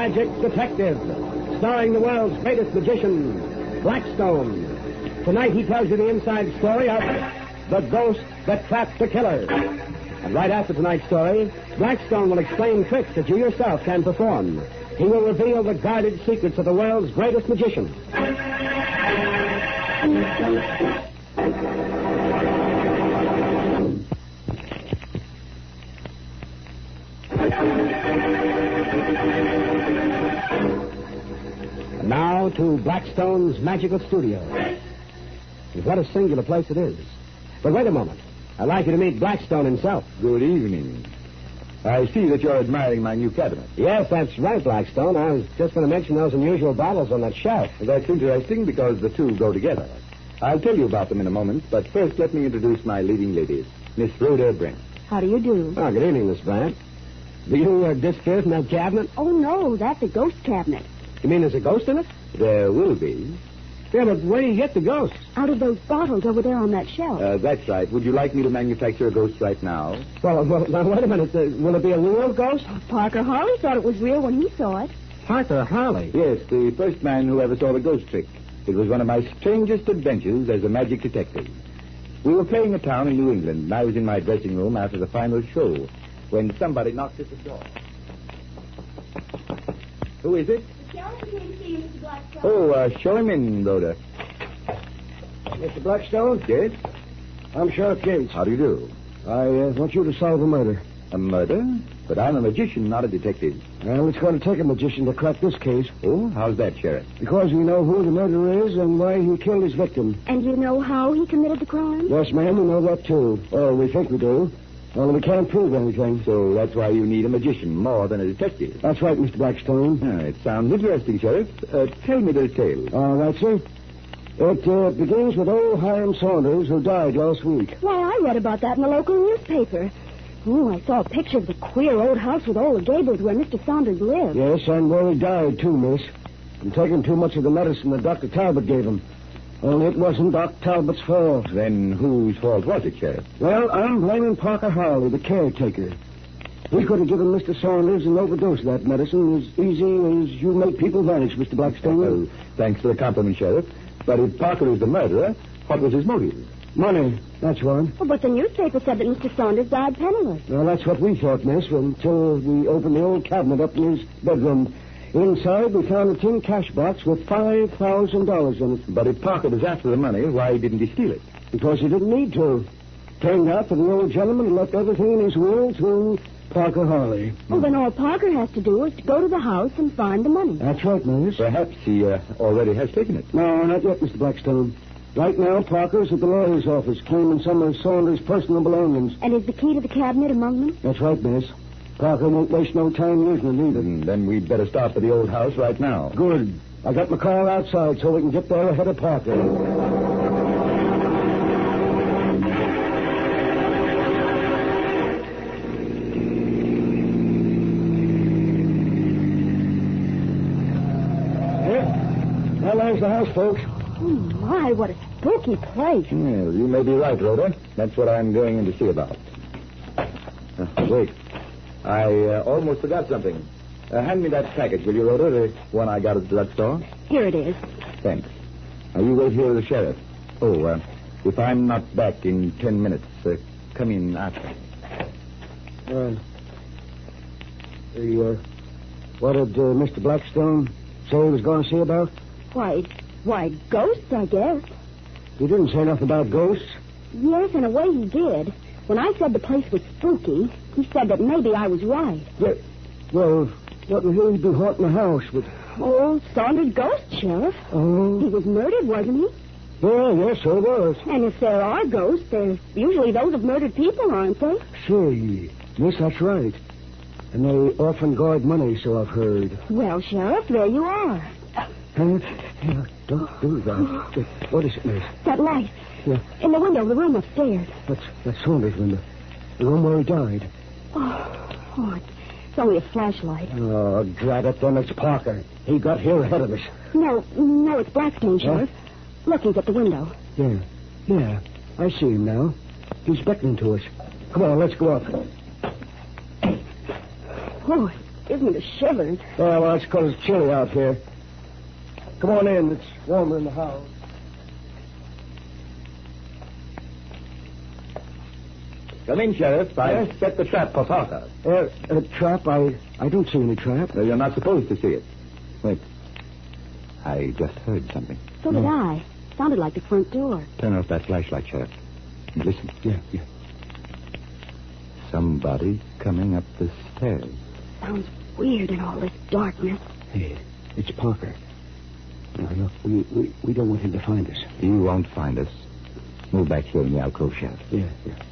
Magic Detective, starring the world's greatest magician, Blackstone. Tonight he tells you the inside story of The Ghost That Trapped the Killer. And right after tonight's story, Blackstone will explain tricks that you yourself can perform. He will reveal the guarded secrets of the world's greatest magician. Now to Blackstone's Magical Studio. What a singular place it is. But wait a moment. I'd like you to meet Blackstone himself. Good evening. I see that you're admiring my new cabinet. Yes, that's right, Blackstone. I was just going to mention those unusual bottles on that shelf. That's interesting because the two go together. I'll tell you about them in a moment, but first let me introduce my leading lady, Miss Rhoda Brent. How do you do? Oh, good evening, Miss Brent. Do you disappear from that cabinet? Oh, no, that's a ghost cabinet. You mean there's a ghost in it? There will be. Yeah, but where do you get the ghosts? Out of those bottles over there on that shelf. That's right. Would you like me to manufacture a ghost right now? Well, now, wait a minute. Will it be a real ghost? Parker Harley thought it was real when he saw it. Parker Harley? Yes, the first man who ever saw the ghost trick. It was one of my strangest adventures as a magic detective. We were playing a town in New England, and I was in my dressing room after the final show when somebody knocked at the door. Who is it? Oh, show him in, Rhoda. Mr. Blackstone? Yes? I'm Sheriff Gates. How do you do? I want you to solve a murder. A murder? But I'm a magician, not a detective. Well, it's going to take a magician to crack this case. Oh, how's that, Sheriff? Because we know who the murderer is and why he killed his victim. And you know how he committed the crime? Yes, ma'am, we know that, too. Or we think we do. Only we can't prove anything. So that's why you need a magician more than a detective. That's right, Mr. Blackstone. It sounds interesting, Sheriff. Tell me the tale. All right, sir. It begins with old Hiram Saunders, who died last week. Why, I read about that in the local newspaper. Oh, I saw a picture of the queer old house with all the gables where Mr. Saunders lived. Yes, and where he died, too, miss. From taking too much of the medicine that Dr. Talbot gave him. Only it wasn't Doc Talbot's fault. Then whose fault was it, Sheriff? Well, I'm blaming Parker Harley, the caretaker. He could have given Mr. Saunders an overdose of that medicine as easy as you make people vanish, Mr. Blackstone. Well, thanks for the compliment, Sheriff. But if Parker was the murderer, what was his motive? Money, that's one. Oh, but the newspaper said that Mr. Saunders died penniless. Well, that's what we thought, miss, until we opened the old cabinet up in his bedroom. Inside, we found a tin cash box with $5,000 in it. But if Parker was after the money, why didn't he steal it? Because he didn't need to. Turned out that the old gentleman left everything in his will to Parker Harley. Well, then all Parker has to do is to go to the house and find the money. That's right, miss. Perhaps he already has taken it. No, not yet, Mr. Blackstone. Right now, Parker's at the lawyer's office, claiming some of Saunders' personal belongings. And is the key to the cabinet among them? That's right, miss. Parker won't waste no time using it either. Then we'd better start for the old house right now. Good. I got my car outside so we can get there ahead of Parker. Well, there's the house, folks. Oh, my, what a spooky place. Well, you may be right, Rhoda. That's what I'm going in to see about. Wait. I almost forgot something. Hand me that package, will you, Rhoda? The one I got at the drugstore? Here it is. Thanks. Now, you wait here with the sheriff. Oh, if I'm not back in 10 minutes, come in after. What did Mr. Blackstone say he was going to see about? Why, ghosts, I guess. He didn't say nothing about ghosts. Yes, in a way he did. When I said the place was spooky, he said that maybe I was right. Well, what would he be haunting the house with? Oh, Saunders' ghost, Sheriff. Oh. He was murdered, wasn't he? Yeah, yes, so it was. And if there are ghosts, they're usually those of murdered people, aren't they? Say, yes, that's right. And they often guard money, so I've heard. Well, Sheriff, there you are. Yeah, don't do that. What is it, miss? That light. Yeah. In the window of the room upstairs. That's Saunders' window. The room where he died. Oh, it's only a flashlight. Oh, drat it, then it's Parker. He got here ahead of us. No, it's Blackstone, Sheriff. Look, he's at the window. Yeah, I see him now. He's beckoning to us. Come on, let's go up. Oh, gives me the shivers. Yeah, well, that's because it's chilly out here. Come on in. It's warmer in the house. Come in, Sheriff. I've set the trap for Parker. Trap? I don't see any trap. You're not supposed to see it. Wait. I just heard something. So did I. Sounded like the front door. Turn off that flashlight, Sheriff. And listen. Yeah. Somebody coming up the stairs. Sounds weird in all this darkness. Hey, it's Parker. Now, look, we don't want him to find us. He won't find us. Move back here in the alcove, Sheriff. Yeah.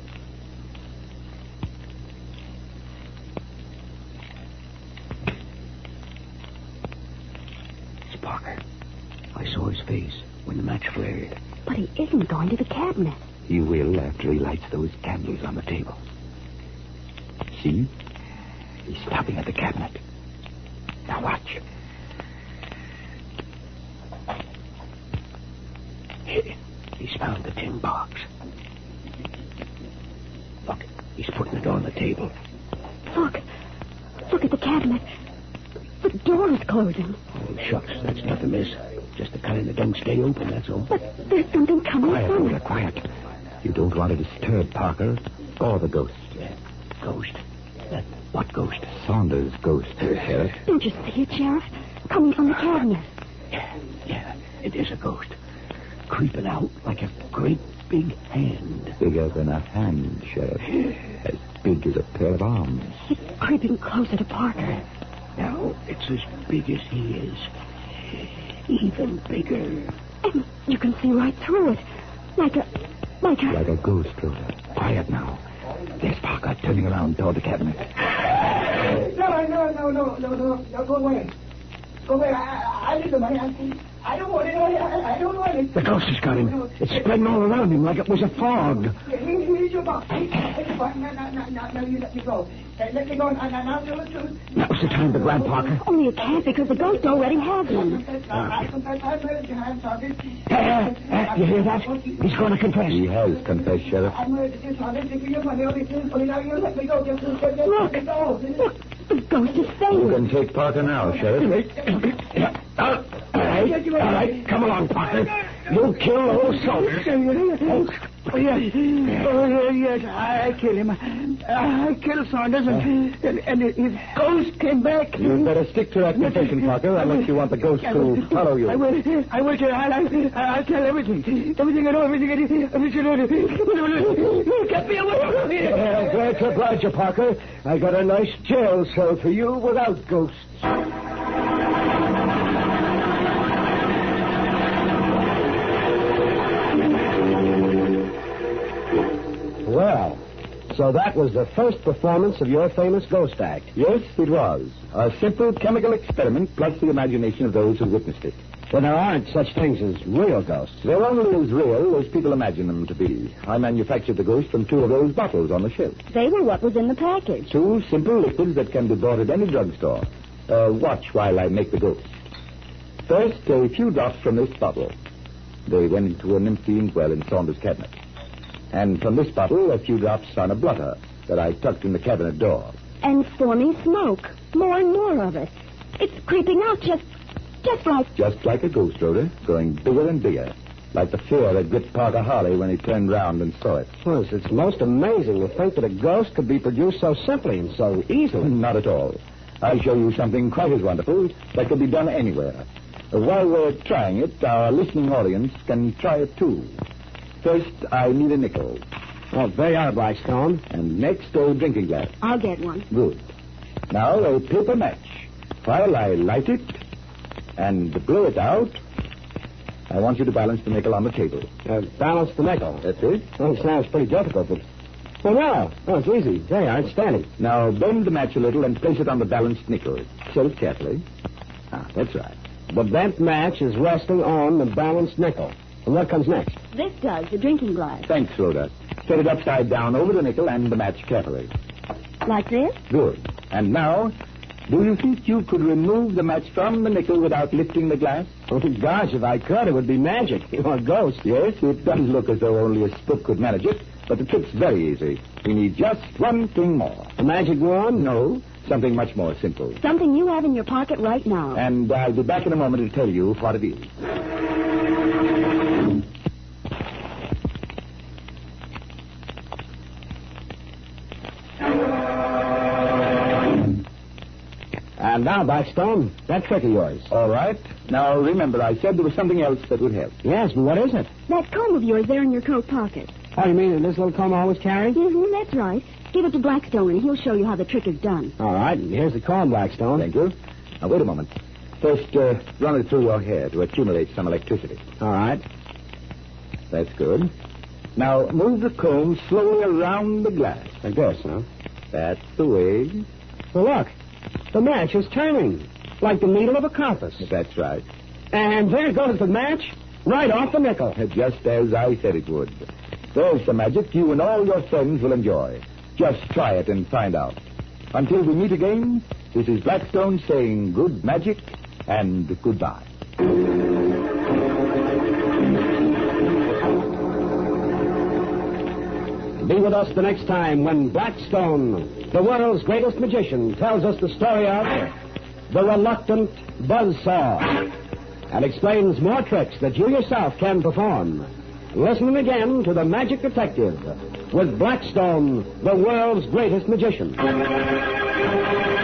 It's Parker. I saw his face when the match flared. But he isn't going to the cabinet. He will after he lights those candles on the table. See? He's stopping at the cabinet. Now watch. He's found the tin box. Look, he's putting it on the table. Look at the cabinet. The door is closing. Oh, shucks, that's nothing, miss. Just the kind that don't stay open, that's all. But there's something coming from it. Quiet. You don't want to disturb Parker or the ghost. Yeah. Ghost? What ghost? Saunders' ghost, Sheriff. Don't you see it, Sheriff? Coming from the cabinet. Yeah, it is a ghost. Creeping out like a great big hand. Bigger than a hand, Sheriff. As big as a pair of arms. It's creeping closer to Parker. Now, it's as big as he is. Even bigger. And you can see right through it. Like a Like a ghost, Rhoda. Quiet now. There's Parker turning around toward the cabinet. No, go away. Go away. I need the money. I don't want it. I don't want it. The ghost has got him. It's spreading all around him like it was a fog. Here's your box. Now you let me go. Let me go. Now tell the truth. That was the time to grab Parker. Only it can't because the ghost already has him. You hear that? He's going to confess. He has confessed, Sheriff. Look, the ghost is You saying. can take Parker now, Sheriff. All right. Come along, Parker. You'll kill the whole soldier. Yes, I killed him. I killed Saunders, and his ghost came back. You'd better stick to that confession, Parker, unless you want the ghost to follow you. I will, sir. I'll tell everything. Everything I know, everything I know. Get me away from here. Glad to oblige you, Parker. I got a nice jail cell for you without ghosts. Well, so that was the first performance of your famous ghost act. Yes, it was. A simple chemical experiment plus the imagination of those who witnessed it. But there aren't such things as real ghosts. They're only as real as people imagine them to be. I manufactured the ghost from 2 of those bottles on the shelf. They were what was in the package. 2 simple liquids that can be bought at any drugstore. Watch while I make the ghost. First, a few drops from this bottle. They went into an empty inkwell in Saunders' cabinet. And from this bottle, a few drops on a blotter that I tucked in the cabinet door. And stormy smoke. More and more of it. It's creeping out just like... Just like a ghost, Rhoda, growing bigger and bigger. Like the fear that gripped Parker Harley when he turned round and saw it. Well, it's most amazing to think that a ghost could be produced so simply and so easily. Not at all. I'll show you something quite as wonderful that could be done anywhere. While we're trying it, our listening audience can try it too. First, I need a nickel. Oh, there you are, Blackstone. And next, a drinking glass. I'll get one. Good. Now, a paper match. While I light it and blow it out, I want you to balance the nickel on the table. Balance the nickel. That's it. Well, it sounds pretty difficult, but... Well, no. Oh, it's easy. There you are. It's standing. Now, bend the match a little and place it on the balanced nickel. Set it carefully. That's right. The bent match is resting on the balanced nickel. And what comes next? This does, the drinking glass. Thanks, Rhoda. Set it upside down over the nickel and the match carefully. Like this? Good. And now, do you think you could remove the match from the nickel without lifting the glass? Oh, gosh, if I could, it would be magic. Or a ghost. Yes, it does look as though only a spook could manage it, but the trick's very easy. We need just one thing more. A magic wand? No, Something much more simple. Something you have in your pocket right now. And I'll be back in a moment to tell you what it is. And now, Blackstone, that trick of yours. All right. Now, remember, I said there was something else that would help. Yes, but what is it? That comb of yours there in your coat pocket. Oh, you mean this little comb I always carry? Mm-hmm, that's right. Give it to Blackstone, and he'll show you how the trick is done. All right, and here's the comb, Blackstone. Thank you. Now, wait a moment. First, run it through your hair to accumulate some electricity. All right. That's good. Now, move the comb slowly around the glass. Like this, huh? That's the way. Well, look. The match is turning, like the needle of a compass. That's right. And there goes the match, right off the nickel. Just as I said it would. There's the magic you and all your friends will enjoy. Just try it and find out. Until we meet again, this is Blackstone saying good magic and goodbye. Be with us the next time when Blackstone, the world's greatest magician, tells us the story of the reluctant buzzsaw and explains more tricks that you yourself can perform. Listen again to The Magic Detective with Blackstone, the world's greatest magician.